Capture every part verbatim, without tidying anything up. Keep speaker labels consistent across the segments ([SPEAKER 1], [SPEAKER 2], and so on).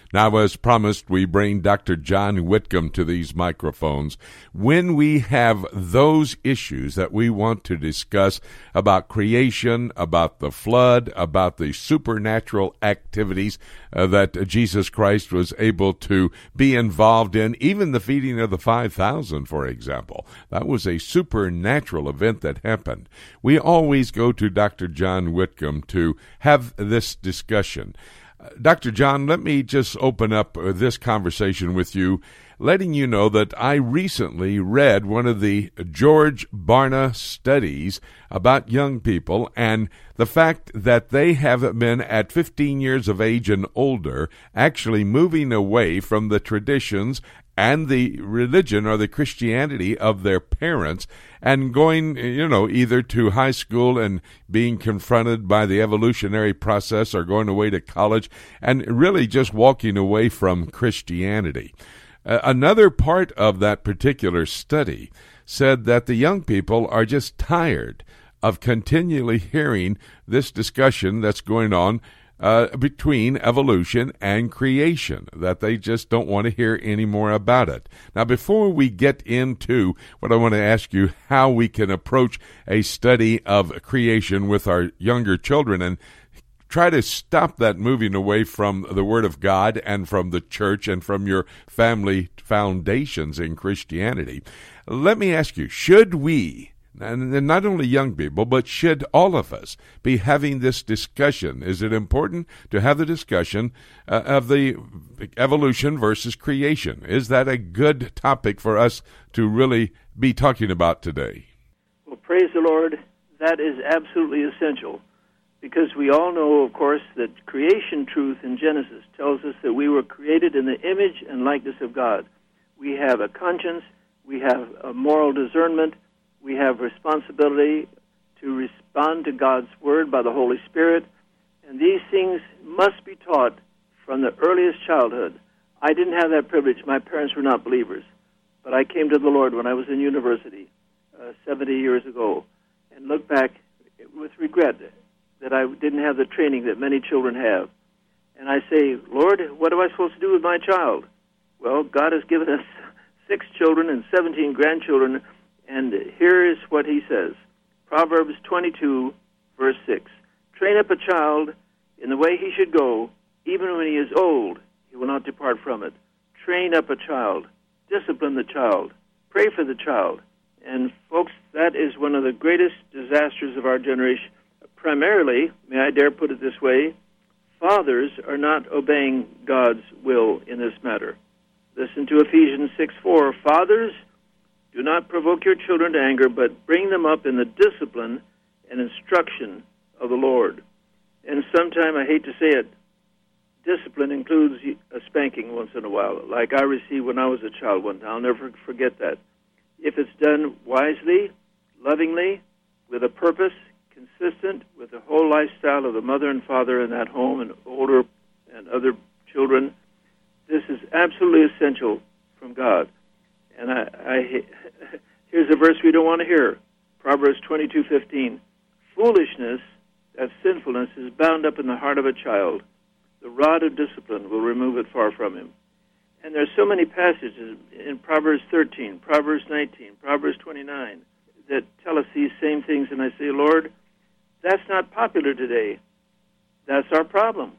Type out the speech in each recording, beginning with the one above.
[SPEAKER 1] Now, as promised, we bring Doctor John Whitcomb to these microphones when we have those issues that we want to discuss about creation, about the flood, about the supernatural activities uh, that Jesus Christ was able to be involved in, even the feeding of the five thousand, for example. That was a supernatural event that happened. We always go to Doctor John Whitcomb to have this discussion. Doctor John, let me just open up this conversation with you, letting you know that I recently read one of the George Barna studies about young people and the fact that they have been at fifteen years of age and older actually moving away from the traditions and the religion or the Christianity of their parents and going, you know, either to high school and being confronted by the evolutionary process or going away to college and really just walking away from Christianity. Uh, another part of that particular study said that the young people are just tired of continually hearing this discussion that's going on Uh, between evolution and creation, that they just don't want to hear any more about it. Now, before we get into what I want to ask you, how we can approach a study of creation with our younger children and try to stop that moving away from the Word of God and from the church and from your family foundations in Christianity, let me ask you, should we, and not only young people, but should all of us be having this discussion? Is it important to have the discussion uh, of the evolution versus creation? Is that a good topic for us to really be talking about today?
[SPEAKER 2] Well, praise the Lord. That is absolutely essential, because we all know, of course, that creation truth in Genesis tells us that we were created in the image and likeness of God. We have a conscience. We have a moral discernment. We have responsibility to respond to God's Word by the Holy Spirit, and these things must be taught from the earliest childhood. I didn't have that privilege. My parents were not believers, but I came to the Lord when I was in university uh, seventy years ago, and look back with regret that I didn't have the training that many children have. And I say, Lord, what am I supposed to do with my child? Well, God has given us six children and seventeen grandchildren. And here is what he says, Proverbs twenty-two, verse six. Train up a child in the way he should go, even when he is old, he will not depart from it. Train up a child. Discipline the child. Pray for the child. And, folks, that is one of the greatest disasters of our generation. Primarily, may I dare put it this way, fathers are not obeying God's will in this matter. Listen to Ephesians six four. Fathers, do not provoke your children to anger, but bring them up in the discipline and instruction of the Lord. And sometime, I hate to say it, discipline includes a spanking once in a while, like I received when I was a child one time. I'll never forget that. If it's done wisely, lovingly, with a purpose, consistent with the whole lifestyle of the mother and father in that home and older and other children, this is absolutely essential from God. And I, I here's a verse we don't want to hear. Proverbs twenty-two fifteen. Foolishness, that sinfulness, is bound up in the heart of a child. The rod of discipline will remove it far from him. And there's so many passages in Proverbs thirteen, Proverbs nineteen, Proverbs twenty-nine that tell us these same things. And I say, Lord, that's not popular today. That's our problem.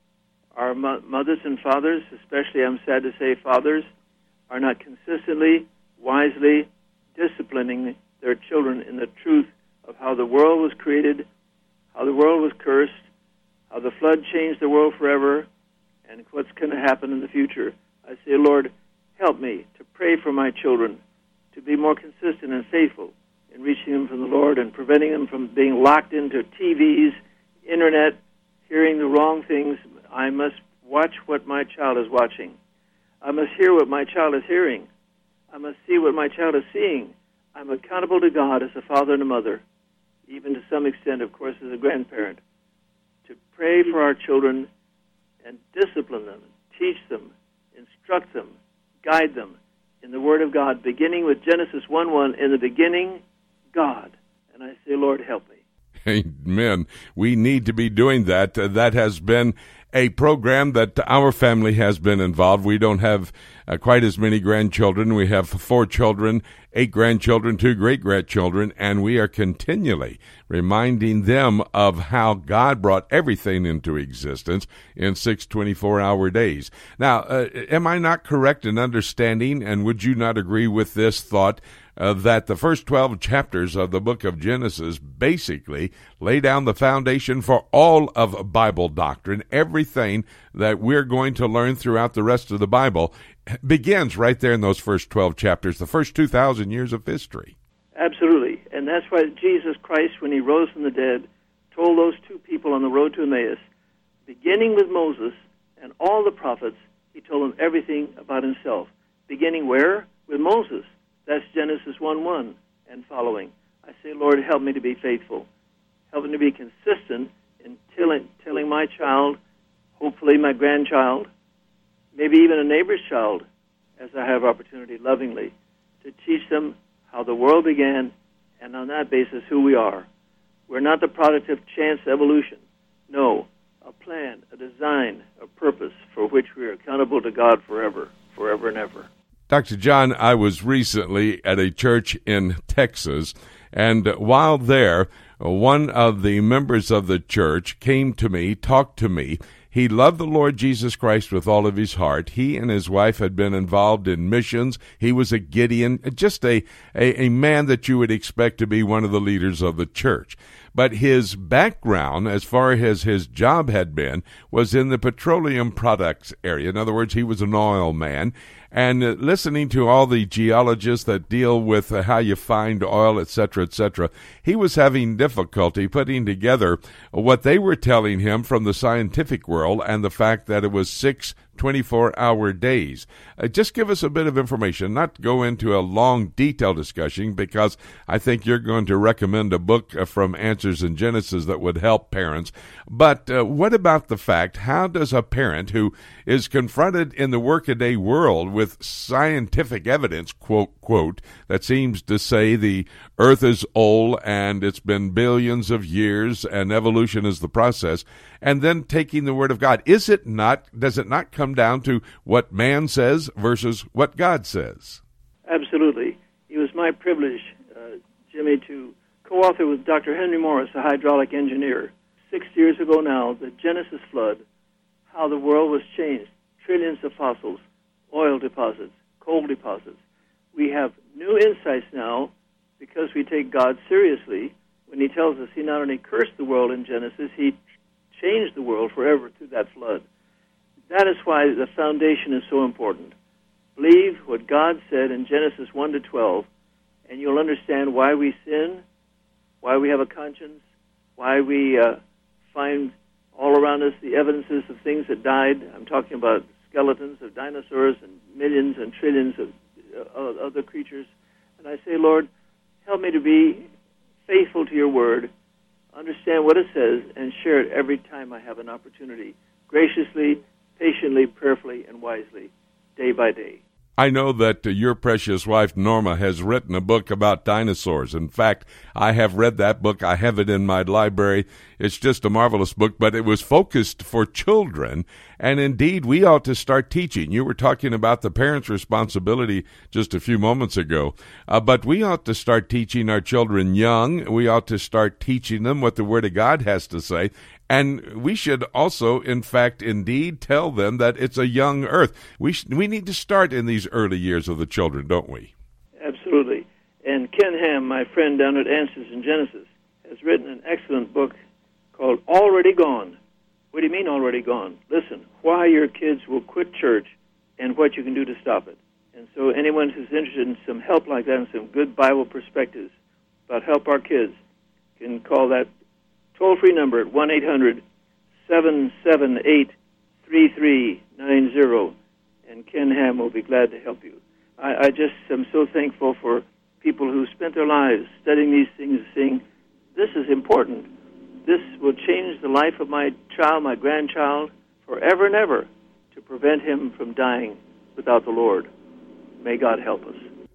[SPEAKER 2] Our mo- mothers and fathers, especially, I'm sad to say, fathers, are not consistently, wisely disciplining their children in the truth of how the world was created, how the world was cursed, how the flood changed the world forever, and what's going to happen in the future. I say, Lord, help me to pray for my children, to be more consistent and faithful in reaching them from the Lord and preventing them from being locked into T Vs, internet, hearing the wrong things. I must watch what my child is watching. I must hear what my child is hearing. I must see what my child is seeing. I'm accountable to God as a father and a mother, even to some extent, of course, as a grandparent, to pray for our children and discipline them, teach them, instruct them, guide them in the Word of God, beginning with Genesis one one, in the beginning, God. And I say, Lord, help me.
[SPEAKER 1] Amen. We need to be doing that. Uh, that has been a program that our family has been involved. We don't have uh, quite as many grandchildren. We have four children, eight grandchildren, two great-grandchildren, and we are continually reminding them of how God brought everything into existence in six twenty-four-hour days. Now, uh, am I not correct in understanding, and would you not agree with this thought, Uh, that the first twelve chapters of the book of Genesis basically lay down the foundation for all of Bible doctrine? Everything that we're going to learn throughout the rest of the Bible begins right there in those first twelve chapters, the first two thousand years of history.
[SPEAKER 2] Absolutely. And that's why Jesus Christ, when he rose from the dead, told those two people on the road to Emmaus, beginning with Moses and all the prophets, he told them everything about himself. Beginning where? With Moses. That's Genesis one one and following. I say, Lord, help me to be faithful. Help me to be consistent in telling, telling my child, hopefully my grandchild, maybe even a neighbor's child, as I have opportunity lovingly, to teach them how the world began and on that basis who we are. We're not the product of chance evolution. No, a plan, a design, a purpose for which we are accountable to God forever, forever and ever.
[SPEAKER 1] Doctor John, I was recently at a church in Texas, and while there, one of the members of the church came to me, talked to me. He loved the Lord Jesus Christ with all of his heart. He and his wife had been involved in missions. He was a Gideon, just a, a, a man that you would expect to be one of the leaders of the church. But his background, as far as his job had been, was in the petroleum products area. In other words, he was an oil man. And uh, listening to all the geologists that deal with uh, how you find oil, et cetera, et cetera, he was having difficulty putting together what they were telling him from the scientific world and the fact that it was six twenty-four-hour days. Uh, just give us a bit of information, not go into a long, detailed discussion, because I think you're going to recommend a book uh, from Answers in Genesis that would help parents. But uh, what about the fact, how does a parent who is confronted in the workaday world with scientific evidence, quote, quote, that seems to say the earth is old and it's been billions of years and evolution is the process, and then taking the word of God, is it not, does it not come down to what man says versus what God says?
[SPEAKER 2] Absolutely. It was my privilege, uh, Jimmy, to co-author with Doctor Henry Morris, a hydraulic engineer, six years ago now, the Genesis flood, how the world was changed, trillions of fossils, oil deposits, coal deposits. We have new insights now because we take God seriously when he tells us he not only cursed the world in Genesis, he changed the world forever through that flood. That is why the foundation is so important. Believe what God said in Genesis one to twelve, and you'll understand why we sin, why we have a conscience, why we uh, find all around us the evidences of things that died. I'm talking about skeletons of dinosaurs and millions and trillions of uh, other creatures. And I say, Lord, help me to be faithful to your word, understand what it says, and share it every time I have an opportunity, graciously, patiently, prayerfully, and wisely, day by day.
[SPEAKER 1] I know that uh, your precious wife, Norma, has written a book about dinosaurs. In fact, I have read that book. I have it in my library. It's just a marvelous book, but it was focused for children. And indeed, we ought to start teaching. You were talking about the parents' responsibility just a few moments ago. Uh, but we ought to start teaching our children young. We ought to start teaching them what the Word of God has to say. And we should also, in fact, indeed, tell them that it's a young earth. We sh- we need to start in these early years of the children, don't we?
[SPEAKER 2] Absolutely. And Ken Ham, my friend down at Answers in Genesis, has written an excellent book called Already Gone. What do you mean already gone? Listen, why your kids will quit church and what you can do to stop it. And so anyone who's interested in some help like that and some good Bible perspectives about help our kids can call that toll-free number at one eight hundred seven seven eight three three nine zero, and Ken Ham will be glad to help you. I, I just am so thankful for people who spent their lives studying these things, saying, this is important. This will change the life of my child, my grandchild, forever and ever, to prevent him from dying without the Lord. May God help us.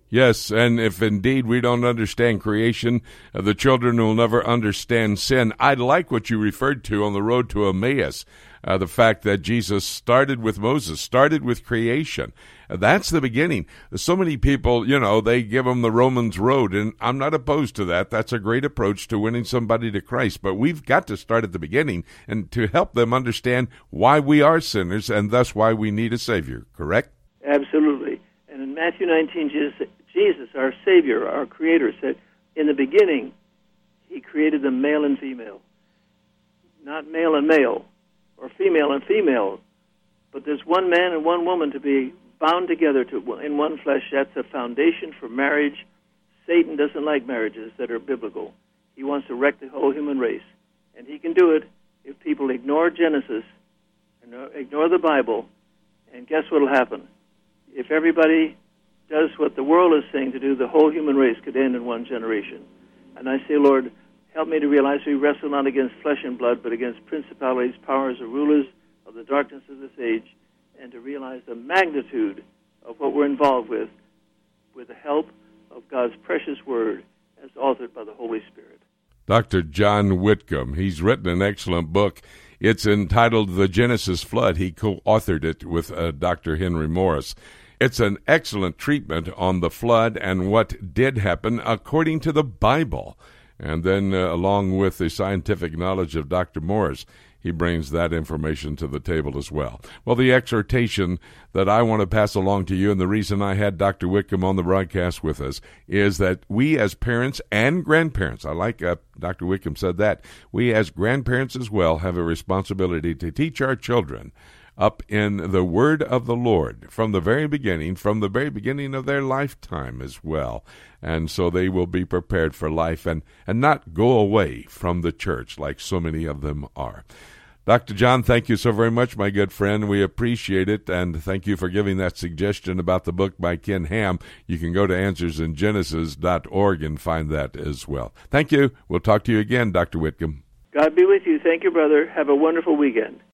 [SPEAKER 1] Yes, and if indeed we don't understand creation, uh, the children will never understand sin. I like what you referred to on the road to Emmaus, uh, the fact that Jesus started with Moses, started with creation. Uh, that's the beginning. So many people, you know, they give them the Romans road, and I'm not opposed to that. That's a great approach to winning somebody to Christ. But we've got to start at the beginning and to help them understand why we are sinners and thus why we need a Savior, correct?
[SPEAKER 2] Absolutely. And in Matthew nineteen, Jesus Jesus, our Savior, our Creator, said, in the beginning, He created them male and female. Not male and male, or female and female, but there's one man and one woman to be bound together to in one flesh. That's a foundation for marriage. Satan doesn't like marriages that are biblical. He wants to wreck the whole human race. And he can do it if people ignore Genesis, ignore the Bible, and guess what will happen? If everybody does what the world is saying to do, the whole human race could end in one generation. And I say, Lord, help me to realize we wrestle not against flesh and blood, but against principalities, powers, or rulers of the darkness of this age, and to realize the magnitude of what we're involved with, with the help of God's precious Word as authored by the Holy Spirit.
[SPEAKER 1] Doctor John Whitcomb, he's written an excellent book. It's entitled The Genesis Flood. He co-authored it with uh, Doctor Henry Morris. It's an excellent treatment on the flood and what did happen according to the Bible. And then uh, along with the scientific knowledge of Doctor Morris, he brings that information to the table as well. Well, the exhortation that I want to pass along to you, and the reason I had Doctor Whitcomb on the broadcast with us, is that we as parents and grandparents, I like uh, Doctor Whitcomb said that, we as grandparents as well have a responsibility to teach our children up in the word of the Lord from the very beginning, from the very beginning of their lifetime as well. And so they will be prepared for life and, and not go away from the church like so many of them are. Doctor John, thank you so very much, my good friend. We appreciate it, and thank you for giving that suggestion about the book by Ken Ham. You can go to answers in genesis dot org and find that as well. Thank you. We'll talk to you again, Doctor Whitcomb.
[SPEAKER 2] God be with you. Thank you, brother. Have a wonderful weekend.